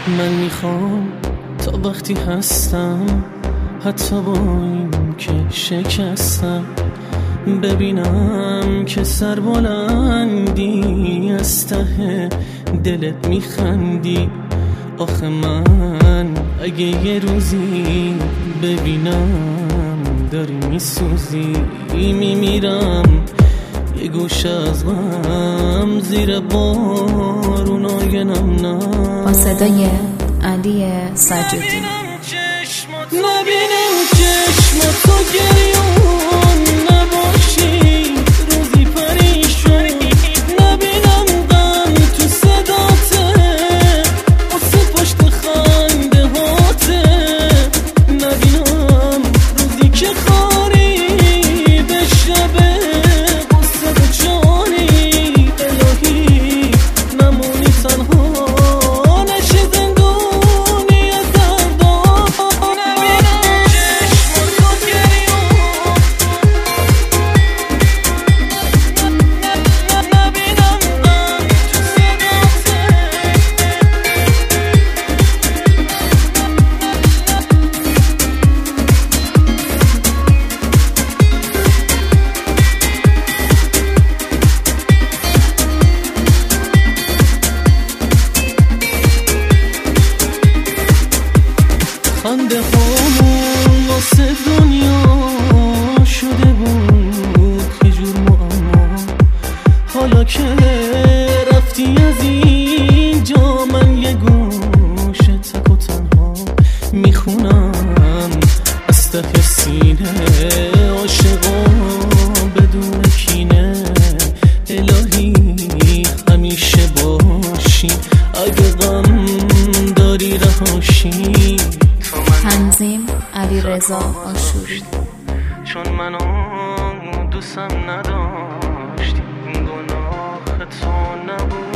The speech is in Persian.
من میخوام تا وقتی هستم، حتی با این که شکستم، ببینم که سربلندی از ته دلت میخندی. آخه من اگه یه روزی ببینم داری میسوزی، میمیرم یه گوش از غم زیر بارونای نم. با صدای علی سجادی. نبینم چشم تو گریون نباشی روزی پریشون، نبینم غم تو صداته واسه پشت خنده هاته، نبینم روزی که خاری به شبه قصه بچانی. الهی نمونی تنها نشه زندونی از دردا. خنده هامون واسه دنیا شده بود یه جور معما، حالا که رفتی از اینجا من یه گوشه تک و تنها میخونم از ته سینه عاشقا بدون کینه. الهی همیشه باشی اگه غم داری رهاشی. تنظیم علیرضا آشوری. چون منو دوستم نداشتی گناه تو نبود.